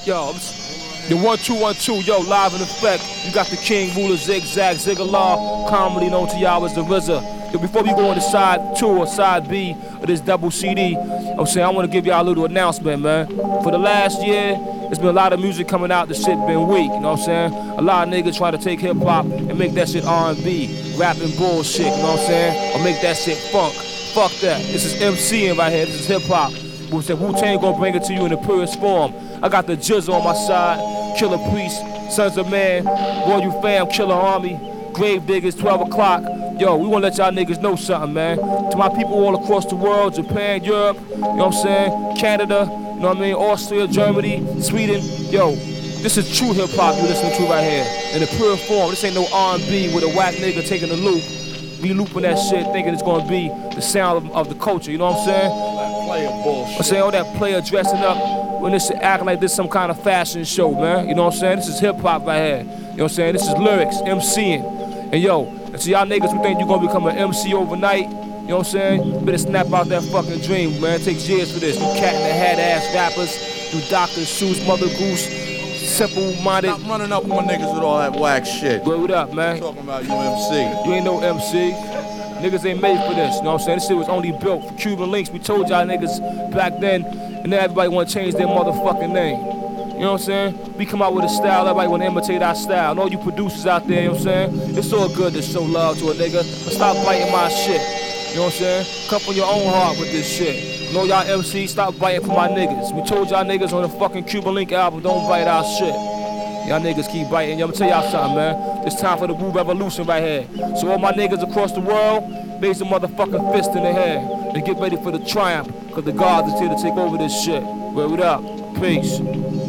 Yo, the 1212, yo, live in effect. You got the King, Ruler, Zigzag, Ziggalar, commonly known to y'all as the RZA. Yo, before we go on to side 2 or side B of this double CD, I'm saying I want to give y'all a little announcement, man. For the last year, there's been a lot of music coming out. The shit been weak, you know what I'm saying? A lot of niggas try to take hip hop and make that shit R&B, rapping bullshit, you know what I'm saying? Or make that shit funk. Fuck that. This is MCing right here. This is hip hop. We said Wu-Tang gonna bring it to you in the purest form. I got the Jizz on my side, Killer Priest, Sons of Man, Boy You Fam, Killer Army, Grave Diggers, 12 o'clock. Yo, we wanna let y'all niggas know something, man. To my people all across the world, Japan, Europe, you know what I'm saying, Canada, you know what I mean, Austria, Germany, Sweden. Yo, this is true hip hop you listening to right here. In the pure form. This ain't no R&B with a whack nigga taking a loop. Be looping that shit thinking it's gonna be the sound of the culture, you know what I'm saying? Player bullshit. I'm saying all that player dressing up when this shit acting like this some kind of fashion show, man. You know what I'm saying? This is hip hop right here. You know what I'm saying? This is lyrics, MCing. And yo, and to y'all niggas who think you're gonna become an MC overnight, you know what I'm saying? You better snap out that fucking dream, man. It takes years for this. You cat in the hat ass rappers, you Dr. Seuss, Mother Goose, simple-minded. Stop running up on niggas with all that whack shit. What up, man? Talking about you MC. You ain't no MC. Niggas ain't made for this, you know what I'm saying? This shit was only built for Cuban links. We told y'all niggas back then, and now everybody wanna change their motherfucking name. You know what I'm saying? We come out with a style, everybody wanna imitate our style. And all you producers out there, you know what I'm saying? It's all good to show love to a nigga, but stop biting my shit. You know what I'm saying? Come from your own heart with this shit. You know y'all MCs, stop biting for my niggas. We told y'all niggas on the fucking Cuban Link album, don't bite our shit. Y'all niggas keep biting. I'ma tell y'all something, man. It's time for the Wu Revolution right here. So all my niggas across the world, raise a motherfucking fist in the air and get ready for the triumph, cause the gods is here to take over this shit. Word up. Peace.